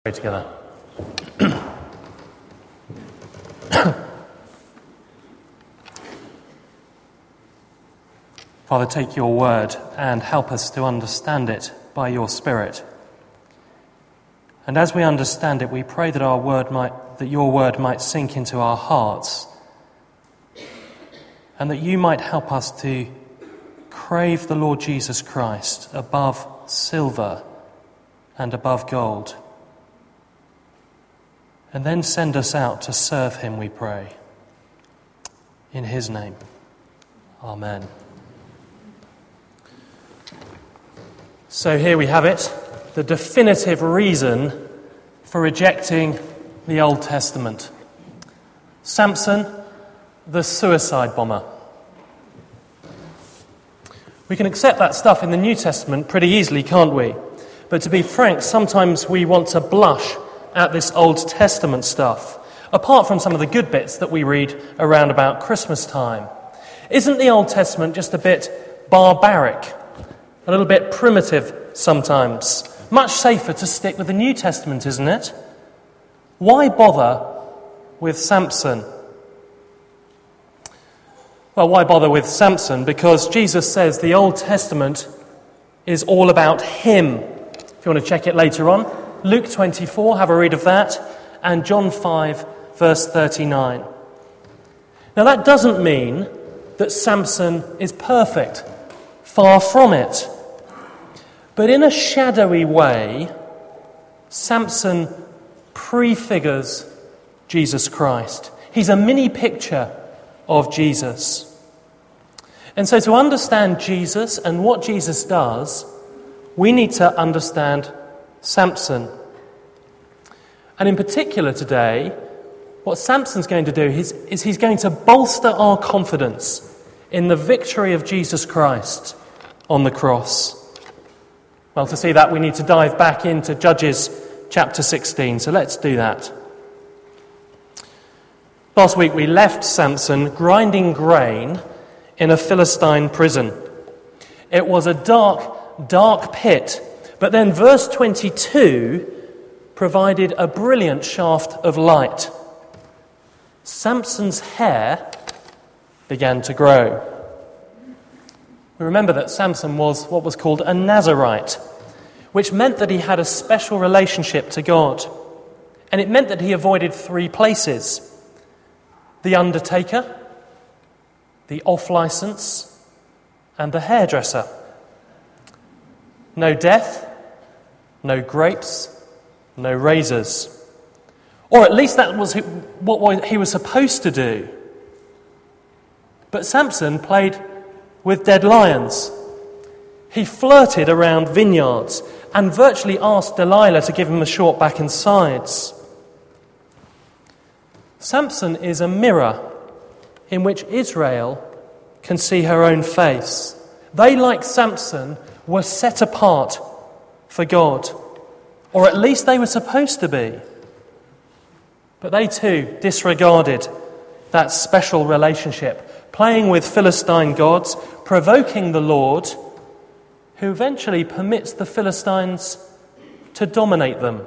Pray together. Father, take your word and help us to understand it by your Spirit. And as we understand it, we pray that your word might sink into our hearts, and that you might help us to crave the Lord Jesus Christ above silver and above gold. And then send us out to serve him, we pray. In his name. Amen. So here we have it, the definitive reason for rejecting the Old Testament. Samson, the suicide bomber. We can accept that stuff in the New Testament pretty easily, can't we? But to be frank, sometimes we want to blush at this Old Testament stuff, apart from some of the good bits that we read around about Christmas time. Isn't the Old Testament just a bit barbaric, a little bit primitive sometimes? Much safer to stick with the New Testament, isn't it? Why bother with Samson? Well, why bother with Samson? Because Jesus says the Old Testament is all about him. If you want to check it later on, Luke 24, have a read of that, and John 5, verse 39. Now that doesn't mean that Samson is perfect. Far from it. But in a shadowy way, Samson prefigures Jesus Christ. He's a mini picture of Jesus. And so to understand Jesus and what Jesus does, we need to understand Samson. And in particular today, what Samson's going to do is he's going to bolster our confidence in the victory of Jesus Christ on the cross. Well, to see that, we need to dive back into Judges chapter 16. So let's do that. Last week we left Samson grinding grain in a Philistine prison. It was a dark, dark pit. But then verse 22 provided a brilliant shaft of light. Samson's hair began to grow. We remember that Samson was what was called a Nazirite, which meant that he had a special relationship to God. And it meant that he avoided three places: the undertaker, the off-license, and the hairdresser. No death, no grapes, no razors. Or at least that was what he was supposed to do. But Samson played with dead lions. He flirted around vineyards and virtually asked Delilah to give him a short back and sides. Samson is a mirror in which Israel can see her own face. They, like Samson, were set apart for God, or at least they were supposed to be. But they too disregarded that special relationship, playing with Philistine gods, provoking the Lord, who eventually permits the Philistines to dominate them.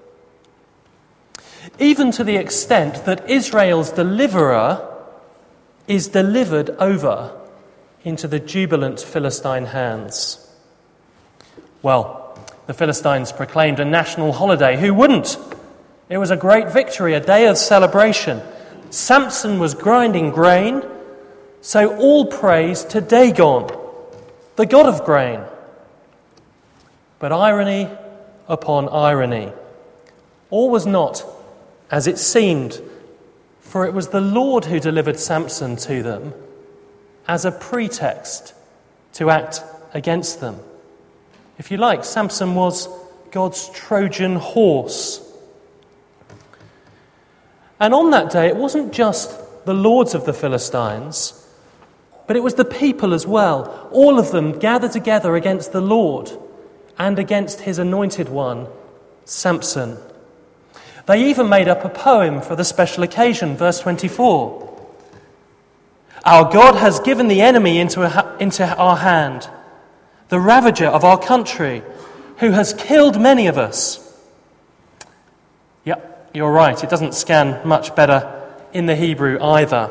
Even to the extent that Israel's deliverer is delivered over into the jubilant Philistine hands. Well, the Philistines proclaimed a national holiday. Who wouldn't? It was a great victory, a day of celebration. Samson was grinding grain, so all praise to Dagon, the god of grain. But irony upon irony. All was not as it seemed, for it was the Lord who delivered Samson to them as a pretext to act against them. If you like, Samson was God's Trojan horse. And on that day, it wasn't just the lords of the Philistines, but it was the people as well. All of them gathered together against the Lord and against his anointed one, Samson. They even made up a poem for the special occasion, verse 24. Our God has given the enemy into our hand, the ravager of our country, who has killed many of us. Yep, you're right. It doesn't scan much better in the Hebrew either.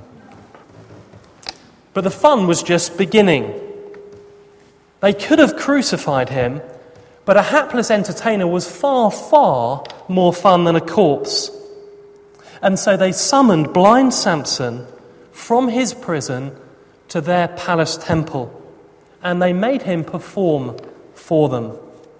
But the fun was just beginning. They could have crucified him, but a hapless entertainer was far, far more fun than a corpse. And so they summoned blind Samson from his prison to their palace temple, and they made him perform for them.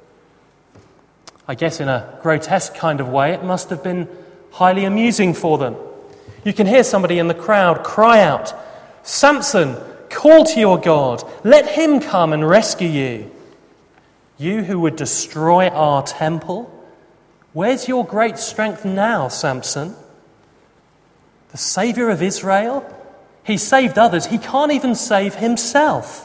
I guess in a grotesque kind of way, it must have been highly amusing for them. You can hear somebody in the crowd cry out, "Samson, call to your God. Let him come and rescue you. You who would destroy our temple, where's your great strength now, Samson? The Saviour of Israel? He saved others. He can't even save himself."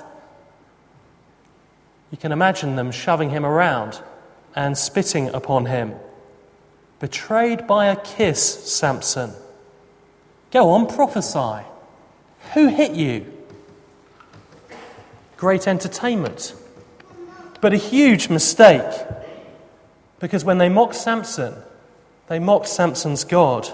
You can imagine them shoving him around and spitting upon him. "Betrayed by a kiss, Samson. Go on, prophesy. Who hit you?" Great entertainment, but a huge mistake, because when they mocked Samson, they mocked Samson's God.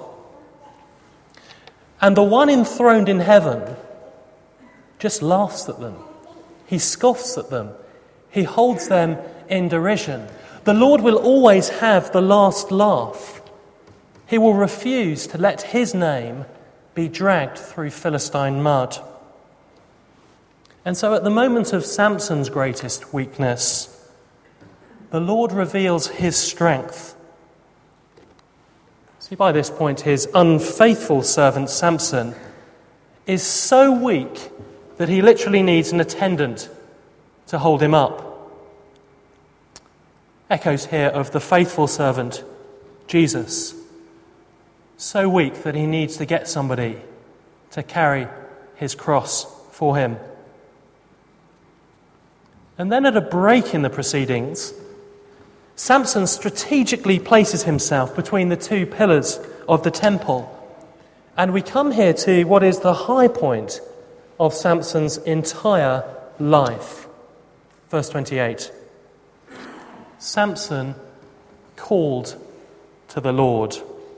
And the one enthroned in heaven just laughs at them. He scoffs at them. He holds them in derision. The Lord will always have the last laugh. He will refuse to let his name be dragged through Philistine mud. And so at the moment of Samson's greatest weakness, the Lord reveals his strength. See, by this point, his unfaithful servant Samson is so weak that he literally needs an attendant to hold him up. Echoes here of the faithful servant, Jesus. So weak that he needs to get somebody to carry his cross for him. And then at a break in the proceedings, Samson strategically places himself between the two pillars of the temple. And we come here to what is the high point of Samson's entire life. Verse 28. Samson called to the Lord.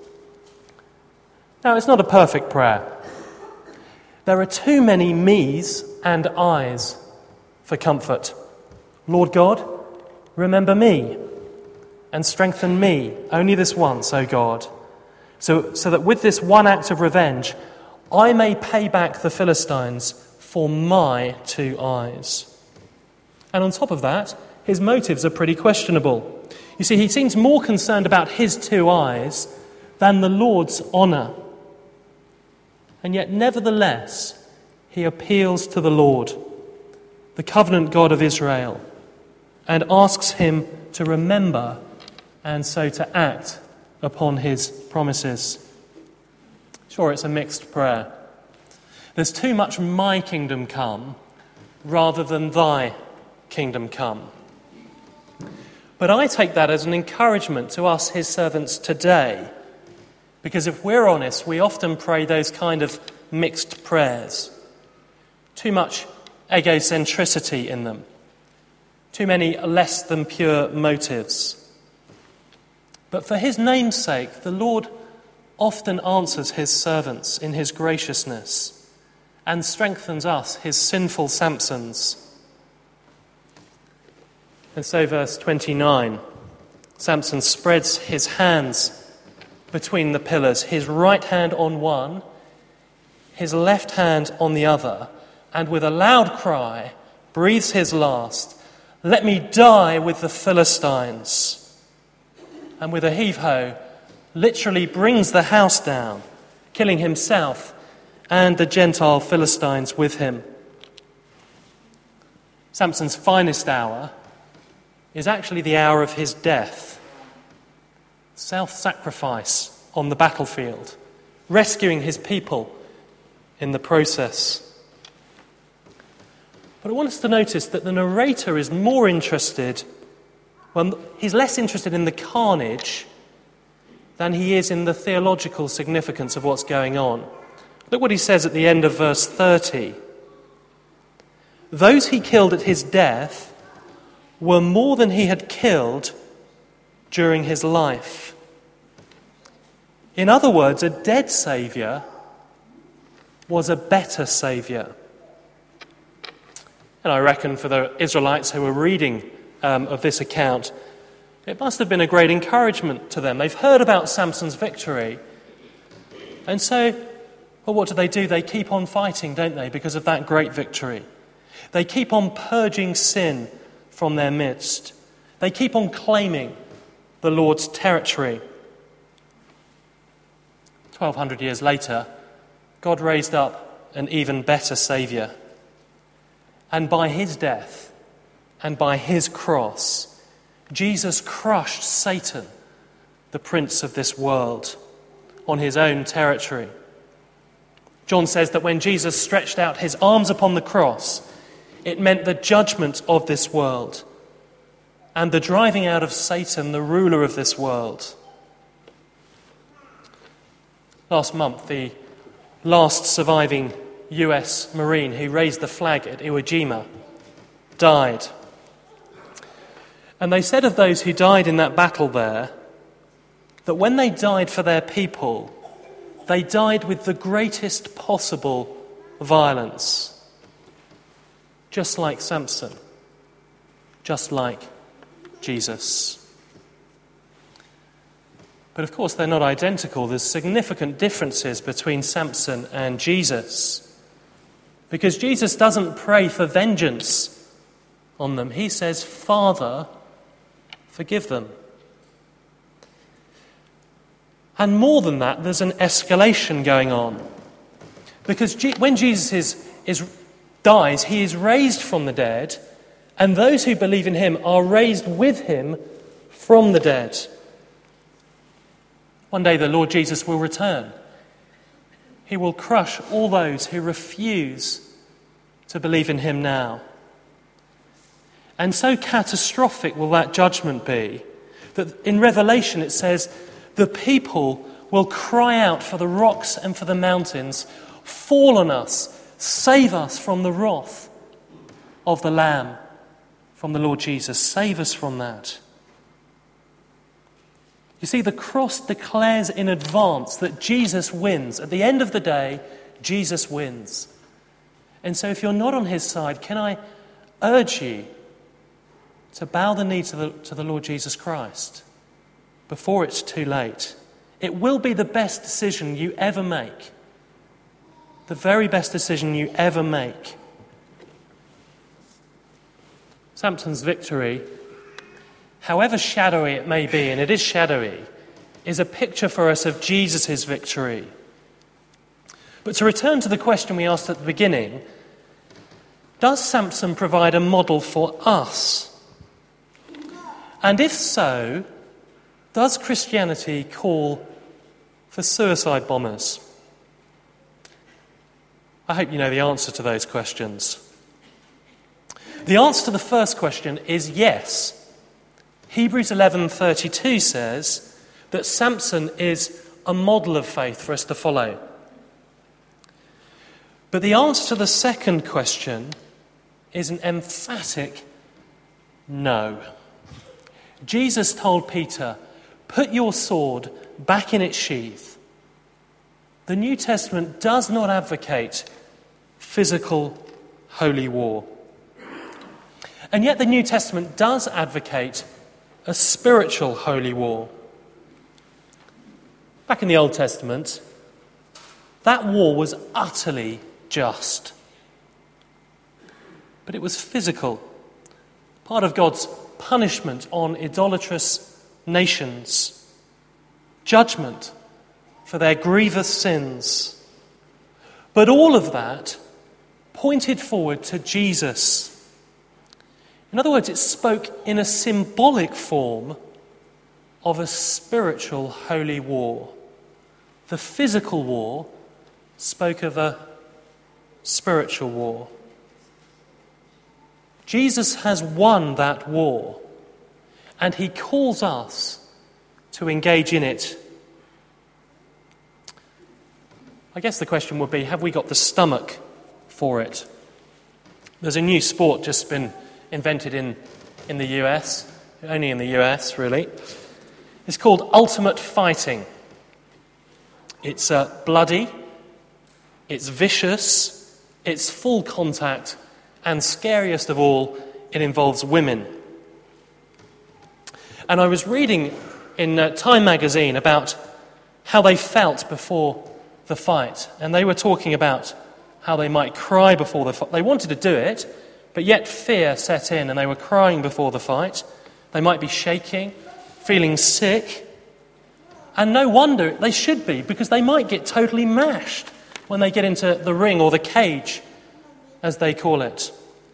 Now, it's not a perfect prayer. There are too many me's and I's for comfort. Lord God, remember me and strengthen me only this once, O God, so that with this one act of revenge, I may pay back the Philistines for my 2 eyes. And on top of that, his motives are pretty questionable. You see, he seems more concerned about his 2 eyes than the Lord's honour. And yet, nevertheless, he appeals to the Lord, the covenant God of Israel, and asks him to remember and so to act upon his promises. Sure, it's a mixed prayer. There's too much my kingdom come rather than thy kingdom come. But I take that as an encouragement to us, his servants, today. Because if we're honest, we often pray those kind of mixed prayers. Too much egocentricity in them. Too many less than pure motives. But for his name's sake, the Lord often answers his servants in his graciousness and strengthens us, his sinful Samsons. And so verse 29, Samson spreads his hands between the pillars, his right hand on one, his left hand on the other, and with a loud cry, breathes his last, "Let me die with the Philistines." And with a heave-ho, literally brings the house down, killing himself and the Gentile Philistines with him. Samson's finest hour is actually the hour of his death. Self-sacrifice on the battlefield, rescuing his people in the process. But I want us to notice that the narrator is more interested, well, he's less interested in the carnage than he is in the theological significance of what's going on. Look what he says at the end of verse 30. Those he killed at his death were more than he had killed during his life. In other words, a dead Saviour was a better Saviour. And I reckon for the Israelites who were reading of this account, it must have been a great encouragement to them. They've heard about Samson's victory. And so, well, what do? They keep on fighting, don't they, because of that great victory. They keep on purging sin from their midst. They keep on claiming the Lord's territory. 1,200 years later, God raised up an even better Saviour. And by his death and by his cross, Jesus crushed Satan, the prince of this world, on his own territory. John says that when Jesus stretched out his arms upon the cross, it meant the judgment of this world and the driving out of Satan, the ruler of this world. Last month, the last surviving US Marine who raised the flag at Iwo Jima died. And they said of those who died in that battle there that when they died for their people, they died with the greatest possible violence. Just like Samson, just like Jesus. But of course they're not identical. There's significant differences between Samson and Jesus. Because Jesus doesn't pray for vengeance on them. He says, "Father, forgive them." And more than that, there's an escalation going on. Because when Jesus dies, he is raised from the dead, and those who believe in him are raised with him from the dead. One day the Lord Jesus will return. He will crush all those who refuse to believe in him now. And so catastrophic will that judgment be that in Revelation it says, the people will cry out for the rocks and for the mountains, "Fall on us, save us from the wrath of the Lamb," from the Lord Jesus. Save us from that. You see, the cross declares in advance that Jesus wins. At the end of the day, Jesus wins. And so if you're not on his side, can I urge you to bow the knee to the Lord Jesus Christ before it's too late? It will be the best decision you ever make. The very best decision you ever make. Samson's victory, however shadowy it may be, and it is shadowy, is a picture for us of Jesus' victory. But to return to the question we asked at the beginning, does Samson provide a model for us? And if so, does Christianity call for suicide bombers? I hope you know the answer to those questions. The answer to the first question is yes. Hebrews 11:32 says that Samson is a model of faith for us to follow. But the answer to the second question is an emphatic no. Jesus told Peter, "Put your sword back in its sheath." The New Testament does not advocate physical holy war. And yet the New Testament does advocate a spiritual holy war. Back in the Old Testament, that war was utterly just. But it was physical, part of God's punishment on idolatrous nations, judgment for their grievous sins. But all of that pointed forward to Jesus. In other words, it spoke in a symbolic form of a spiritual holy war. The physical war spoke of a spiritual war. Jesus has won that war, and he calls us to engage in it. I guess the question would be, have we got the stomach for it? There's a new sport just been invented in the US, only in the US really. It's called ultimate fighting. It's bloody, it's vicious, it's full contact, and scariest of all, it involves women. And I was reading in Time magazine about how they felt before the fight, and they were talking about how they might cry before the fight. They wanted to do it, but yet fear set in, and they were crying before the fight. They might be shaking, feeling sick. And no wonder they should be, because they might get totally mashed when they get into the ring or the cage, as they call it.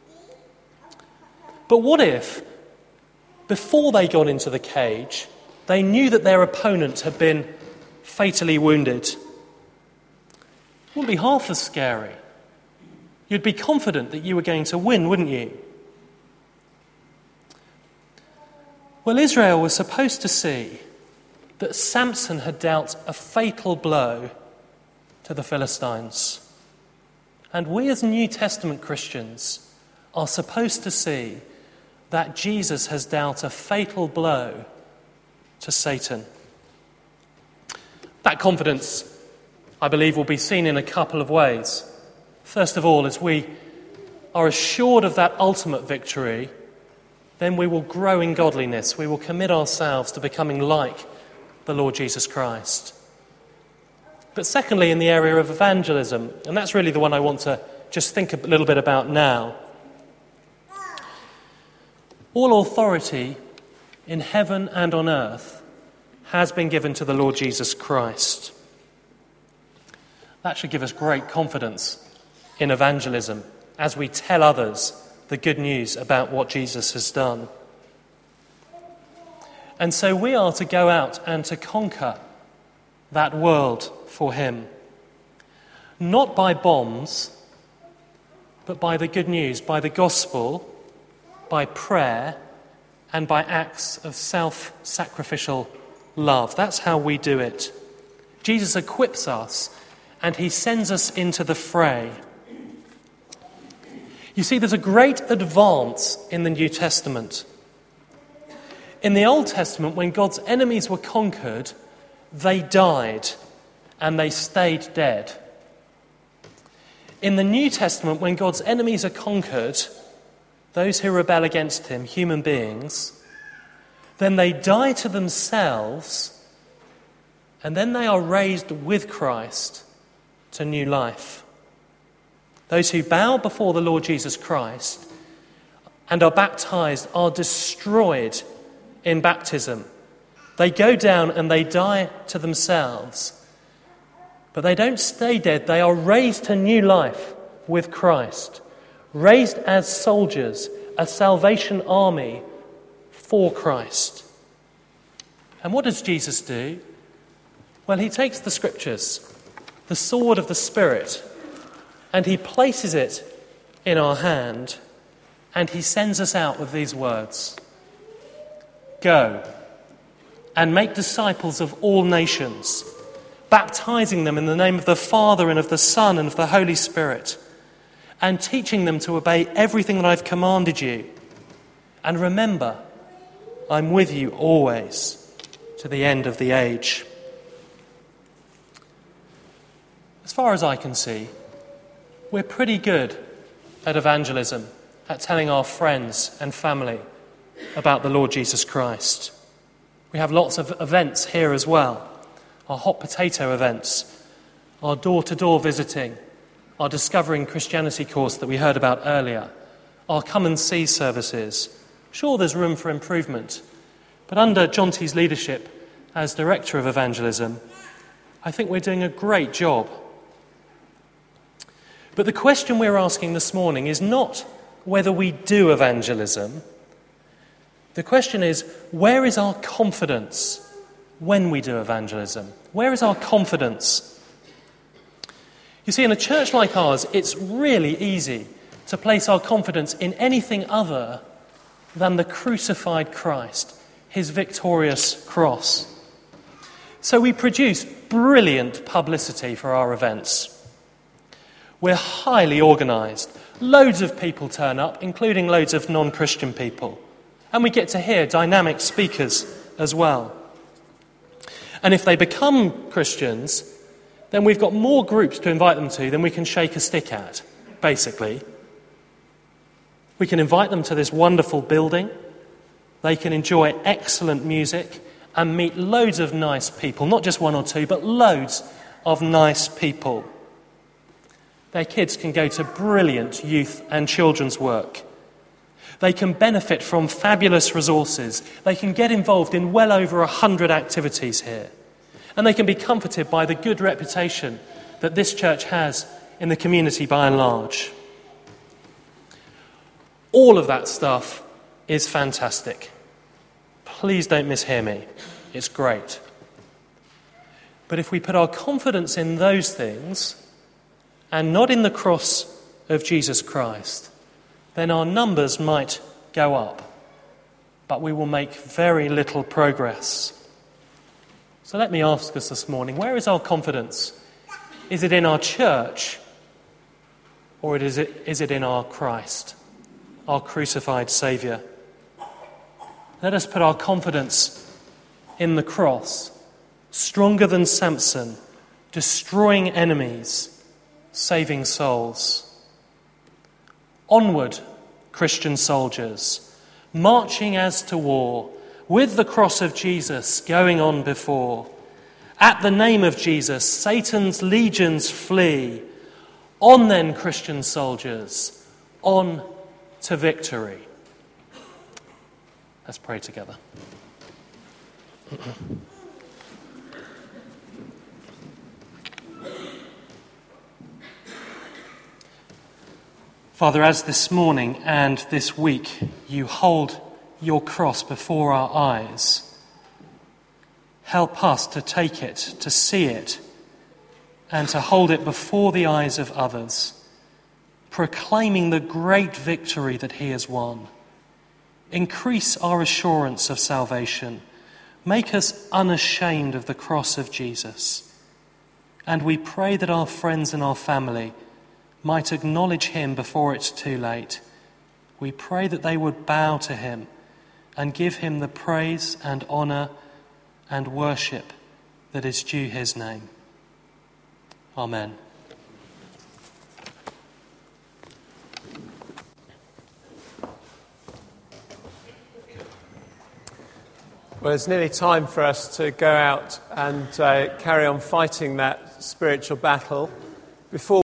But what if, before they got into the cage, they knew that their opponent had been fatally wounded? It wouldn't be half as scary. You'd be confident that you were going to win, wouldn't you? Well, Israel was supposed to see that Samson had dealt a fatal blow to the Philistines. And we as New Testament Christians are supposed to see that Jesus has dealt a fatal blow to Satan. That confidence, I believe, will be seen in a couple of ways. First of all, as we are assured of that ultimate victory, then we will grow in godliness. We will commit ourselves to becoming like the Lord Jesus Christ. But secondly, in the area of evangelism, and that's really the one I want to just think a little bit about now. All authority in heaven and on earth has been given to the Lord Jesus Christ. That should give us great confidence in evangelism as we tell others the good news about what Jesus has done. And so we are to go out and to conquer that world for him. Not by bombs, but by the good news, by the gospel, by prayer, and by acts of self-sacrificial love. That's how we do it. Jesus equips us and he sends us into the fray. You see, there's a great advance in the New Testament. In the Old Testament, when God's enemies were conquered, they died and they stayed dead. In the New Testament, when God's enemies are conquered, those who rebel against him, human beings, then they die to themselves, and then they are raised with Christ to new life. Those who bow before the Lord Jesus Christ and are baptized are destroyed in baptism. They go down and they die to themselves, but they don't stay dead. They are raised to new life with Christ, raised as soldiers, a salvation army for Christ. And what does Jesus do? Well, he takes the scriptures, the sword of the Spirit, and he places it in our hand, and he sends us out with these words: Go and make disciples of all nations, baptizing them in the name of the Father and of the Son and of the Holy Spirit, and teaching them to obey everything that I've commanded you. And remember, I'm with you always to the end of the age. As far as I can see, we're pretty good at evangelism, at telling our friends and family about the Lord Jesus Christ. We have lots of events here as well. Our hot potato events, our door-to-door visiting, our Discovering Christianity course that we heard about earlier, our Come and See services. Sure, there's room for improvement, but under John T's leadership as Director of Evangelism, I think we're doing a great job. But the question we're asking this morning is not whether we do evangelism. The question is, where is our confidence when we do evangelism? Where is our confidence? You see, in a church like ours, it's really easy to place our confidence in anything other than the crucified Christ, his victorious cross. So we produce brilliant publicity for our events. We're highly organised. Loads of people turn up, including loads of non-Christian people. And we get to hear dynamic speakers as well. And if they become Christians, then we've got more groups to invite them to than we can shake a stick at, basically. We can invite them to this wonderful building. They can enjoy excellent music and meet loads of nice people, not just one or two, but loads of nice people. Their kids can go to brilliant youth and children's work. They can benefit from fabulous resources. They can get involved in well over 100 activities here. And they can be comforted by the good reputation that this church has in the community by and large. All of that stuff is fantastic. Please don't mishear me. It's great. But if we put our confidence in those things and not in the cross of Jesus Christ, then our numbers might go up, but we will make very little progress. So let me ask us this morning, where is our confidence? Is it in our church, or is it in our Christ, our crucified Saviour? Let us put our confidence in the cross, stronger than Samson, destroying enemies, saving souls. Onward, Christian soldiers, marching as to war, with the cross of Jesus going on before. At the name of Jesus, Satan's legions flee. On then, Christian soldiers, on to victory. Let's pray together. Father, as this morning and this week you hold your cross before our eyes, help us to take it, to see it, and to hold it before the eyes of others, proclaiming the great victory that he has won. Increase our assurance of salvation. Make us unashamed of the cross of Jesus. And we pray that our friends and our family might acknowledge him before it's too late. We pray that they would bow to him and give him the praise and honour and worship that is due his name. Amen. Well, it's nearly time for us to go out and carry on fighting that spiritual battle. Before